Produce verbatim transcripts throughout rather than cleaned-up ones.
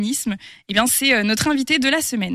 féminisme, eh bien, c'est notre invité de la semaine.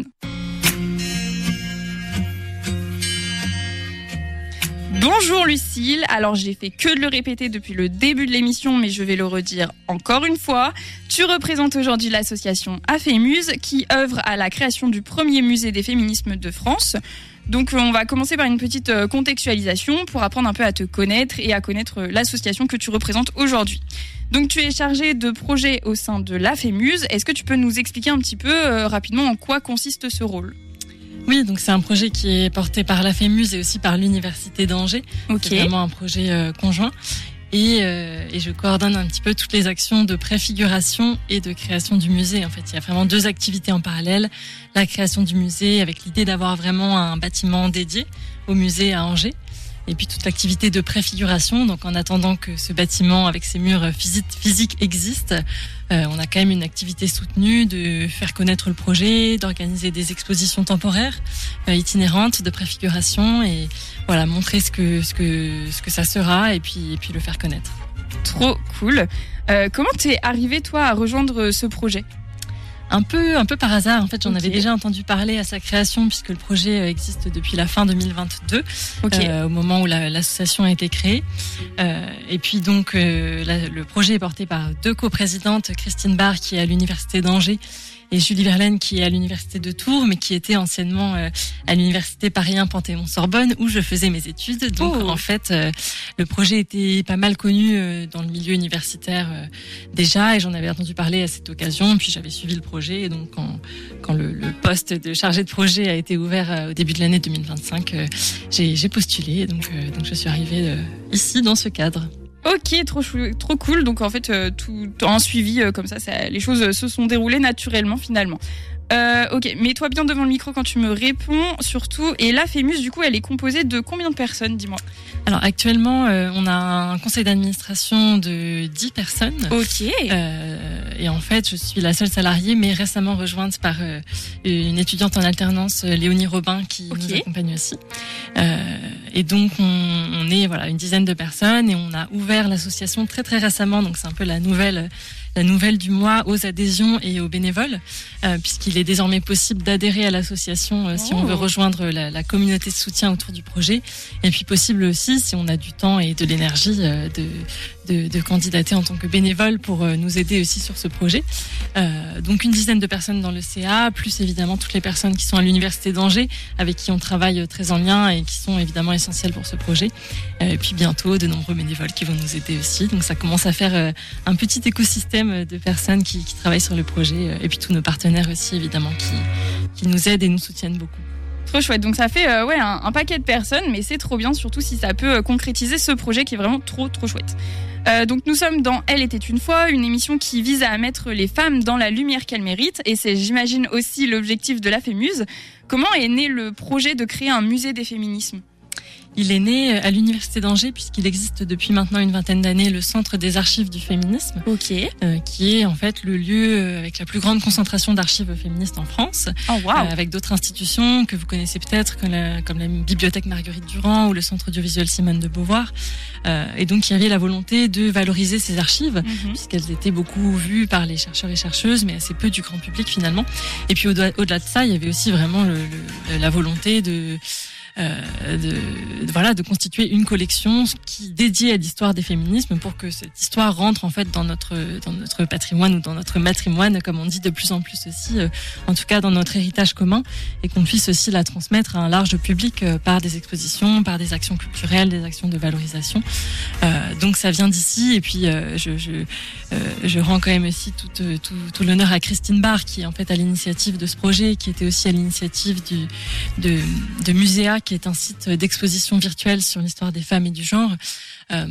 Bonjour Lucille, alors j'ai fait que de le répéter depuis le début de l'émission, mais je vais le redire encore une fois. Tu représentes aujourd'hui l'association Afémuse qui œuvre à la création du premier musée des féminismes de France. Donc on va commencer par une petite contextualisation pour apprendre un peu à te connaître et à connaître l'association que tu représentes aujourd'hui. Donc tu es chargée de projet au sein de l'Afémuse. Est-ce que tu peux nous expliquer un petit peu euh, rapidement en quoi consiste ce rôle ? Oui, donc c'est un projet qui est porté par l'Afémuse et aussi par l'Université d'Angers. Okay. C'est vraiment un projet euh, conjoint. Et, euh, et je coordonne un petit peu toutes les actions de préfiguration et de création du musée. En fait, il y a vraiment deux activités en parallèle. La création du musée avec l'idée d'avoir vraiment un bâtiment dédié au musée à Angers. Et puis toute l'activité de préfiguration. Donc en attendant que ce bâtiment avec ses murs physiques, physiques existe, euh, on a quand même une activité soutenue de faire connaître le projet, d'organiser des expositions temporaires, euh, itinérantes de préfiguration et voilà, montrer ce que, ce que, ce que ça sera et puis, et puis le faire connaître. Trop cool. Euh, comment t'es arrivée toi à rejoindre ce projet ? Un peu, un peu par hasard. En fait, j'en okay. avais déjà entendu parler à sa création puisque le projet existe depuis la fin deux mille vingt-deux, okay. euh, au moment où la, l'association a été créée. Euh, et puis donc, euh, la, le projet est porté par deux coprésidentes, Christine Barre qui est à l'Université d'Angers et Julie Verlaine qui est à l'Université de Tours, mais qui était anciennement euh, à l'Université Paris un Panthéon-Sorbonne où je faisais mes études. Donc oh. en fait, euh, le projet était pas mal connu euh, dans le milieu universitaire euh, déjà, et j'en avais entendu parler à cette occasion. Puis j'avais suivi le projet, et donc quand, quand le, le poste de chargé de projet a été ouvert euh, au début de l'année deux mille vingt-cinq, euh, j'ai, j'ai postulé, et donc, euh, donc je suis arrivée euh, ici dans ce cadre. Ok, trop chou- trop cool. Donc en fait, euh, tout en suivi euh, comme ça, ça, les choses se sont déroulées naturellement finalement. Euh, ok, mets-toi bien devant le micro quand tu me réponds, surtout. Et l'Afémuse, du coup, elle est composée de combien de personnes, dis-moi ? Alors actuellement, euh, on a un conseil d'administration de dix personnes. Ok. Euh, et en fait, je suis la seule salariée, mais récemment rejointe par euh, une étudiante en alternance, Léonie Robin, qui okay. nous accompagne aussi. Euh, et donc, on, on est voilà une dizaine de personnes, et on a ouvert l'association très très récemment. Donc, c'est un peu la nouvelle. La nouvelle du mois aux adhésions et aux bénévoles, euh, puisqu'il est désormais possible d'adhérer à l'association euh, oh. si on veut rejoindre la, la communauté de soutien autour du projet, et puis possible aussi, si on a du temps et de l'énergie, euh, de, de, de candidater en tant que bénévole pour euh, nous aider aussi sur ce projet. Euh, donc une dizaine de personnes dans le C A, plus évidemment toutes les personnes qui sont à l'Université d'Angers, avec qui on travaille très en lien et qui sont évidemment essentielles pour ce projet. Euh, et puis bientôt, de nombreux bénévoles qui vont nous aider aussi. Donc ça commence à faire euh, un petit écosystème de personnes qui, qui travaillent sur le projet, et puis tous nos partenaires aussi évidemment qui, qui nous aident et nous soutiennent beaucoup. Trop chouette, donc ça fait euh, ouais, un, un paquet de personnes, mais c'est trop bien, surtout si ça peut euh, concrétiser ce projet qui est vraiment trop trop chouette. Euh, donc nous sommes dans Elle était une fois, une émission qui vise à mettre les femmes dans la lumière qu'elles méritent, et c'est j'imagine aussi l'objectif de l'Afémuse. Comment est né le projet de créer un musée des féminismes ? Il est né à l'Université d'Angers puisqu'il existe depuis maintenant une vingtaine d'années le Centre des archives du féminisme, okay. euh, qui est en fait le lieu avec la plus grande concentration d'archives féministes en France, oh, wow. euh, avec d'autres institutions que vous connaissez peut-être comme la, comme la Bibliothèque Marguerite Durand ou le Centre audiovisuel Simone de Beauvoir. Euh, et donc il y avait la volonté de valoriser ces archives, mm-hmm. puisqu'elles étaient beaucoup vues par les chercheurs et chercheuses, mais assez peu du grand public finalement. Et puis au-delà, au-delà de ça, il y avait aussi vraiment le, le, la volonté de Euh, de, de voilà de constituer une collection qui dédiée à l'histoire des féminismes pour que cette histoire rentre en fait dans notre dans notre patrimoine ou dans notre matrimoine, comme on dit de plus en plus aussi, euh, en tout cas dans notre héritage commun, et qu'on puisse aussi la transmettre à un large public euh, par des expositions, par des actions culturelles, des actions de valorisation. Euh, donc ça vient d'ici, et puis euh, je je, euh, je rends quand même aussi tout, tout tout l'honneur à Christine Barre qui est en fait à l'initiative de ce projet, qui était aussi à l'initiative du de de Muséa, qui est un site d'exposition virtuelle sur l'histoire des femmes et du genre. Euh,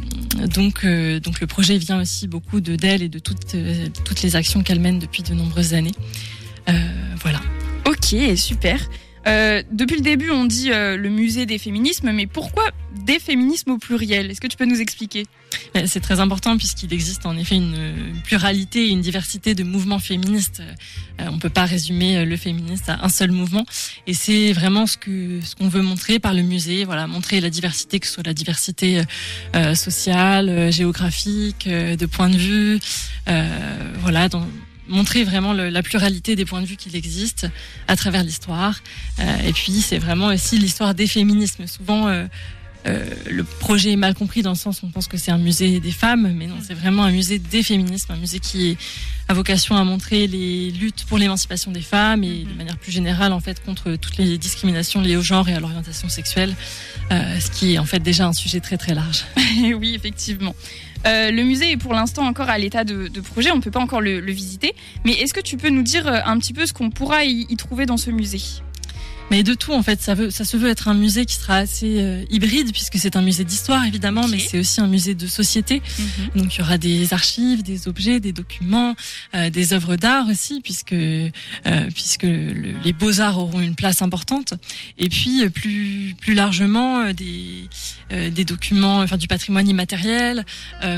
donc, euh, donc le projet vient aussi beaucoup de d'elle et de toutes euh, toutes les actions qu'elle mène depuis de nombreuses années. Euh, voilà. Ok, super. Euh, depuis le début, on dit euh, le musée des féminismes, mais pourquoi des féminismes au pluriel ? Est-ce que tu peux nous expliquer ? C'est très important puisqu'il existe en effet une pluralité et une diversité de mouvements féministes. Euh, on peut pas résumer le féminisme à un seul mouvement, et c'est vraiment ce que ce qu'on veut montrer par le musée. Voilà, montrer la diversité, que ce soit la diversité euh, sociale, géographique, euh, de point de vue. Euh, voilà, dans montrer vraiment le, la pluralité des points de vue qu'il existe à travers l'histoire. Euh, et puis c'est vraiment aussi l'histoire des féminismes. Souvent, euh, euh, le projet est mal compris dans le sens où on pense que c'est un musée des femmes, mais non, c'est vraiment un musée des féminismes, un musée qui a vocation à montrer les luttes pour l'émancipation des femmes et de manière plus générale en fait contre toutes les discriminations liées au genre et à l'orientation sexuelle, euh, ce qui est en fait déjà un sujet très très large. Oui, effectivement. Euh, le musée est pour l'instant encore à l'état de, de projet, on ne peut pas encore le, le visiter, mais est-ce que tu peux nous dire un petit peu ce qu'on pourra y, y trouver dans ce musée ? Mais de tout en fait, ça veut, ça se veut être un musée qui sera assez euh, hybride puisque c'est un musée d'histoire évidemment, okay. mais c'est aussi un musée de société. Mm-hmm. Donc il y aura des archives, des objets, des documents, euh, des œuvres d'art aussi puisque euh, puisque le, les beaux-arts auront une place importante. Et puis plus plus largement euh, des euh, des documents, enfin du patrimoine immatériel, euh,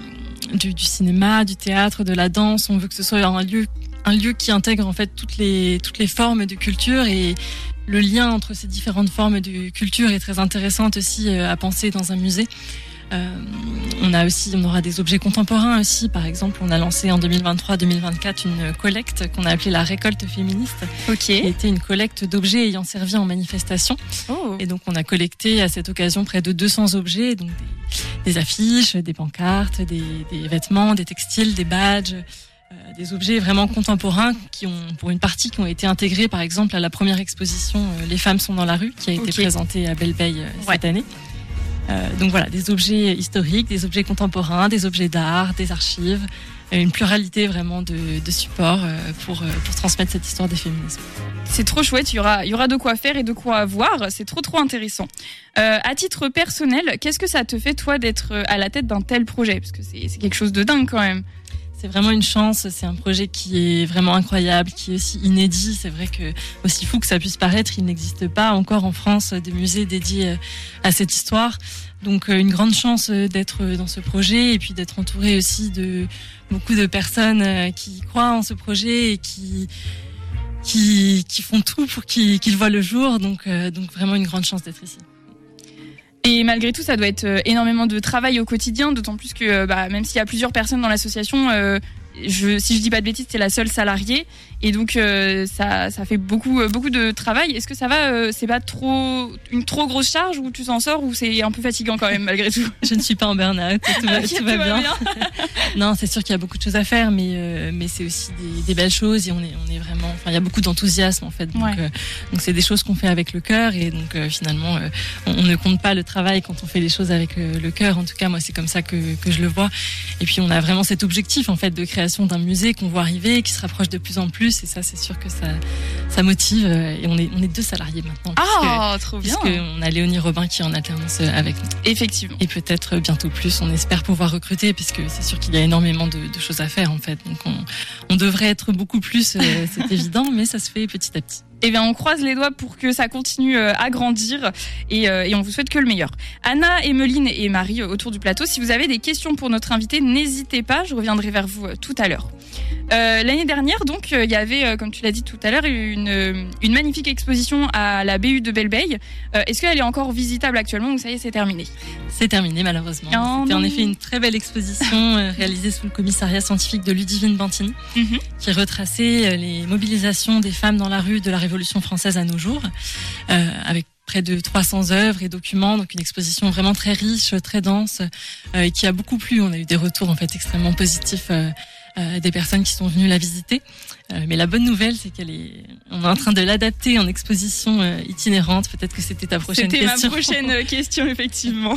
du, du cinéma, du théâtre, de la danse. On veut que ce soit un lieu un lieu qui intègre en fait toutes les toutes les formes de culture et le lien entre ces différentes formes de culture est très intéressant aussi à penser dans un musée. Euh, on a aussi, on aura des objets contemporains aussi. Par exemple, on a lancé en deux mille vingt-trois deux mille vingt-quatre une collecte qu'on a appelée la récolte féministe, okay. qui était une collecte d'objets ayant servi en manifestation. Oh. Et donc, on a collecté à cette occasion près de deux cents objets, donc des, des affiches, des pancartes, des, des vêtements, des textiles, des badges. Euh, des objets vraiment contemporains qui ont, pour une partie, qui ont été intégrés, par exemple, à la première exposition euh, Les femmes sont dans la rue, qui a été okay. présentée à Belle Veille euh, cette ouais. année. Euh, donc voilà, des objets historiques, des objets contemporains, des objets d'art, des archives, euh, une pluralité vraiment de, de supports euh, pour, euh, pour transmettre cette histoire des féminismes. C'est trop chouette, il y aura, il y aura de quoi faire et de quoi voir, c'est trop trop intéressant. Euh, à titre personnel, qu'est-ce que ça te fait toi d'être à la tête d'un tel projet ? Parce que c'est, c'est quelque chose de dingue quand même. C'est vraiment une chance, c'est un projet qui est vraiment incroyable, qui est aussi inédit. C'est vrai que, aussi fou que ça puisse paraître, il n'existe pas encore en France de musée dédié à cette histoire. Donc une grande chance d'être dans ce projet et puis d'être entouré aussi de beaucoup de personnes qui croient en ce projet et qui qui, qui font tout pour qu'il, qu'il voit le jour. Donc, donc vraiment une grande chance d'être ici. Et malgré tout, ça doit être énormément de travail au quotidien, d'autant plus que bah, même s'il y a plusieurs personnes dans l'association, euh, je, si je dis pas de bêtises, c'est la seule salariée. Et donc, euh, ça, ça fait beaucoup, beaucoup de travail. Est-ce que ça va, euh, c'est pas trop, une trop grosse charge ou tu t'en sors ou c'est un peu fatigant quand même malgré tout ? Je ne suis pas en burn-out, tout va, okay, tout va, tout va bien. bien. Non, c'est sûr qu'il y a beaucoup de choses à faire, mais, euh, mais c'est aussi des, des belles choses et on est, on est vraiment, enfin, il y a beaucoup d'enthousiasme en fait. Donc, ouais. euh, donc c'est des choses qu'on fait avec le cœur et donc euh, finalement, euh, on, on ne compte pas le travail quand on fait les choses avec euh, le cœur. En tout cas, moi, c'est comme ça que, que je le vois. Et puis, on a vraiment cet objectif en fait de création d'un musée qu'on voit arriver, qui se rapproche de plus en plus. Et ça, c'est sûr que ça, ça motive. Et on est, on est deux salariés maintenant. Ah, oh, trop bien. Parce qu'on a Léonie Robin qui est en alternance avec nous. Effectivement. Et peut-être bientôt plus. On espère pouvoir recruter, puisque c'est sûr qu'il y a énormément de, de choses à faire en fait. Donc, on, on devrait être beaucoup plus. Euh, c'est évident, mais ça se fait petit à petit. Eh bien, on croise les doigts pour que ça continue à grandir et, euh, et on vous souhaite que le meilleur. Anna, Emeline et Marie autour du plateau, si vous avez des questions pour notre invité, n'hésitez pas, je reviendrai vers vous tout à l'heure. Euh, l'année dernière, donc, il y avait, comme tu l'as dit tout à l'heure, une, une magnifique exposition à la B U de Belle Veille. Euh, est-ce qu'elle est encore visitable actuellement ou ça y est, c'est terminé ? C'est terminé, malheureusement. Oh, C'était non. en effet une très belle exposition euh, réalisée sous le commissariat scientifique de Ludivine Bantini, mm-hmm. qui retraçait les mobilisations des femmes dans la rue de la Révolution française à nos jours, euh, avec près de trois cents œuvres et documents, donc une exposition vraiment très riche, très dense, euh, et qui a beaucoup plu. On a eu des retours en fait extrêmement positifs euh, euh, des personnes qui sont venues la visiter. Euh, mais la bonne nouvelle, c'est qu'elle est, on est en train de l'adapter en exposition euh, itinérante. Peut-être que c'était ta prochaine c'était question. C'était ma prochaine question, effectivement.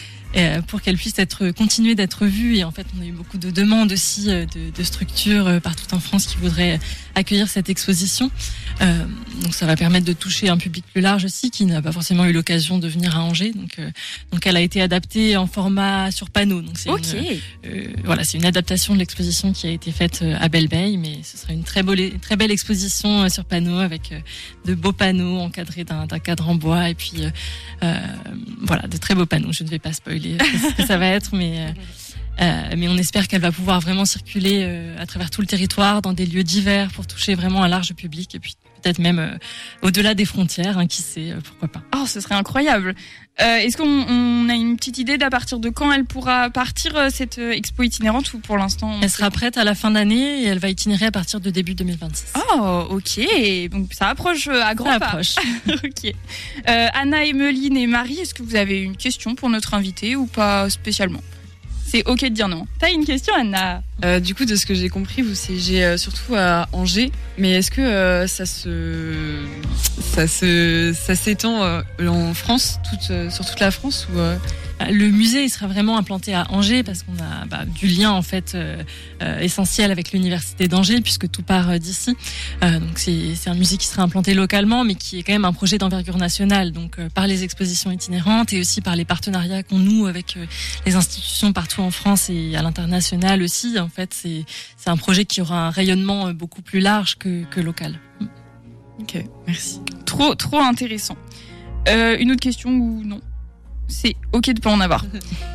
Et pour qu'elle puisse être continuer d'être vue. Et en fait, on a eu beaucoup de demandes aussi de, de structures partout en France qui voudraient accueillir cette exposition. Euh, donc, ça va permettre de toucher un public plus large aussi, qui n'a pas forcément eu l'occasion de venir à Angers. Donc, euh, donc, elle a été adaptée en format sur panneau. Donc, c'est okay. une, euh, voilà, c'est une adaptation de l'exposition qui a été faite à Belle Veille, mais ce sera une très belle, très belle exposition sur panneau avec de beaux panneaux encadrés d'un, d'un cadre en bois et puis euh, voilà, de très beaux panneaux. Je ne vais pas spoiler ce que ça va être, mais Euh, mais on espère qu'elle va pouvoir vraiment circuler euh, à travers tout le territoire, dans des lieux divers, pour toucher vraiment un large public, et puis peut-être même euh, au-delà des frontières, hein, qui sait, euh, pourquoi pas. Oh, ce serait incroyable. Euh, est-ce qu'on on a une petite idée d'à partir de quand elle pourra partir, euh, cette euh, expo itinérante, ou pour l'instant on Elle sait... sera prête à la fin d'année et elle va itinérer à partir de début deux mille vingt-six. Oh, ok. Donc ça approche à grands Ça pas. approche. Ok. Euh, Anna, Emeline et Marie, est-ce que vous avez une question pour notre invitée ou pas spécialement? C'est ok de dire non. T'as une question, Anna? Euh, du coup, de ce que j'ai compris, vous siégez euh, surtout à Angers, mais est-ce que euh, ça se, ça se, ça s'étend euh, en France, toute, euh, sur toute la France ou euh... Le musée il sera vraiment implanté à Angers parce qu'on a bah, du lien en fait euh, euh, essentiel avec l'université d'Angers puisque tout part euh, d'ici. Euh, donc c'est, c'est un musée qui sera implanté localement mais qui est quand même un projet d'envergure nationale. Donc euh, par les expositions itinérantes et aussi par les partenariats qu'on noue avec euh, les institutions partout en France et à l'international aussi. En fait, c'est c'est un projet qui aura un rayonnement beaucoup plus large que que local. Ok, merci. Trop trop intéressant. Euh, une autre question ou non? C'est ok de pas en avoir.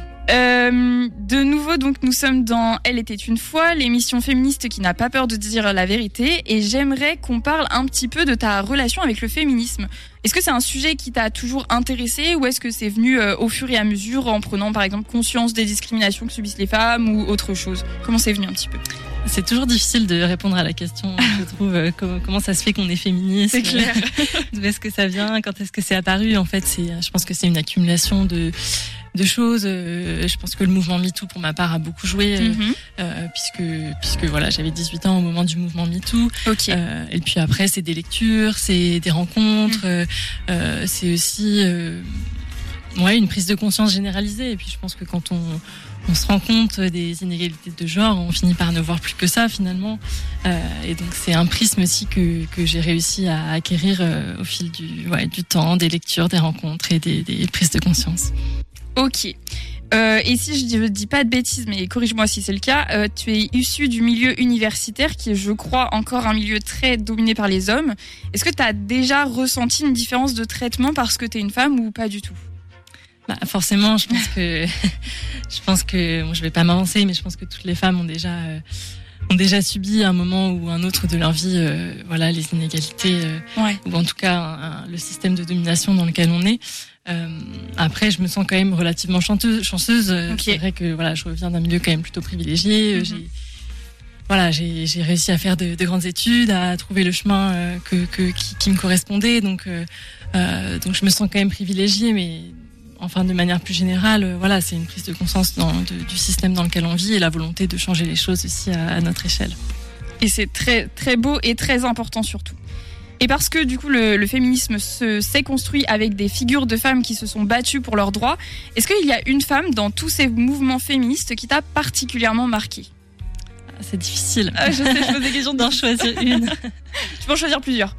Euh, de nouveau, donc nous sommes dans Elle était une fois, l'émission féministe qui n'a pas peur de dire la vérité, et j'aimerais qu'on parle un petit peu de ta relation avec le féminisme. Est-ce que c'est un sujet qui t'a toujours intéressé, ou est-ce que c'est venu euh, au fur et à mesure en prenant par exemple conscience des discriminations que subissent les femmes ou autre chose? Comment c'est venu un petit peu? C'est toujours difficile de répondre à la question, je trouve, euh, comment, comment ça se fait qu'on est féministe? C'est clair. D'où est-ce que ça vient? Quand est-ce que c'est apparu? En fait, c'est, je pense que c'est une accumulation de, de choses. Euh, je pense que le mouvement MeToo, pour ma part, a beaucoup joué, euh, Mm-hmm. euh, puisque, puisque voilà, j'avais dix-huit ans au moment du mouvement MeToo. Ok. Euh, et puis après, c'est des lectures, c'est des rencontres, Mm. euh, euh, c'est aussi, euh, ouais, une prise de conscience généralisée. Et puis, je pense que quand on on se rend compte des inégalités de genre, on finit par ne voir plus que ça finalement. Euh, et donc c'est un prisme aussi que, que j'ai réussi à acquérir euh, au fil du, ouais, du temps, des lectures, des rencontres et des, des prises de conscience. Ok. Euh, et si je dis, dis pas de bêtises, mais corrige-moi si c'est le cas, euh, tu es issu du milieu universitaire qui est, je crois, encore un milieu très dominé par les hommes. Est-ce que tu as déjà ressenti une différence de traitement parce que tu es une femme ou pas du tout? Bah, forcément, je pense que je pense que bon, je vais pas m'avancer, mais je pense que toutes les femmes ont déjà euh, ont déjà subi à un moment ou un autre de leur vie, euh, voilà, les inégalités, euh, Ouais. ou en tout cas un, un, le système de domination dans lequel on est. Euh, après, je me sens quand même relativement chanteuse, chanceuse. Ok. C'est vrai que voilà, je reviens d'un milieu quand même plutôt privilégié. Mm-hmm. J'ai voilà, j'ai, j'ai réussi à faire de, de grandes études, à trouver le chemin euh, que, que qui, qui me correspondait. Donc euh, euh, donc je me sens quand même privilégiée, mais enfin, de manière plus générale, euh, voilà, c'est une prise de conscience dans, de, du système dans lequel on vit et la volonté de changer les choses aussi à, à notre échelle. Et c'est très très beau et très important surtout. Et parce que du coup le, le féminisme se, s'est construit avec des figures de femmes qui se sont battues pour leurs droits, est-ce qu'il y a une femme dans tous ces mouvements féministes qui t'a particulièrement marqué? C'est difficile. Ah, je sais, je pose des questions d'en choisir une. Tu peux en choisir plusieurs.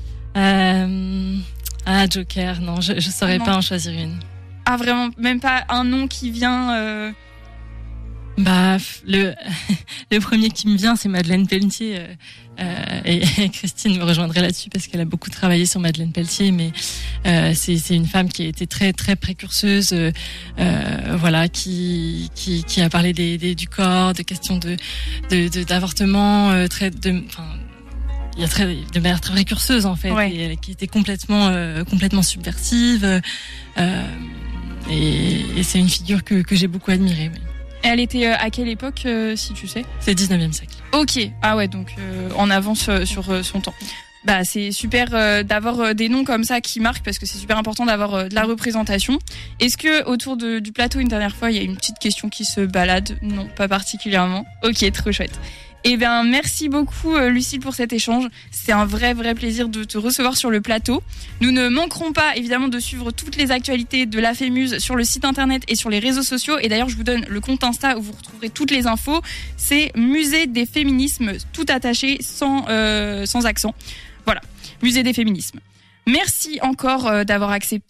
Euh... Ah, Joker, non, je, je saurais Non. pas en choisir une. Ah vraiment, même pas un nom qui vient... Euh... Bah, le, le premier qui me vient, c'est Madeleine Pelletier. Euh, euh, et, et Christine me rejoindrait là-dessus parce qu'elle a beaucoup travaillé sur Madeleine Pelletier, mais euh, c'est, c'est une femme qui a été très très précurseuse, euh, euh, voilà, qui, qui qui a parlé des, des du corps, de questions de, de, de d'avortement, euh, très de, enfin, il y a très de manière très précurseuse en fait, Ouais. et elle, qui était complètement euh, complètement subversive. Euh, et, et c'est une figure que que j'ai beaucoup admirée. Oui. Elle était euh, à quelle époque, euh, si tu sais? C'est le dix-neuvième siècle. Ok, ah ouais, donc euh, en avance euh, sur euh, son temps. Bah c'est super euh, d'avoir euh, des noms comme ça qui marquent parce que c'est super important d'avoir euh, de la représentation. Est-ce que autour de, du plateau une dernière fois il y a une petite question qui se balade? Non, pas particulièrement. Ok, trop chouette. Eh bien, merci beaucoup euh, Lucille pour cet échange. C'est un vrai vrai plaisir de te recevoir sur le plateau. Nous ne manquerons pas évidemment de suivre toutes les actualités de la Fémuse sur le site internet et sur les réseaux sociaux. Et d'ailleurs, je vous donne le compte Insta où vous retrouverez toutes les infos. C'est Musée des Féminismes, tout attaché, sans euh, sans accent. Voilà, Musée des Féminismes. Merci encore euh, d'avoir accepté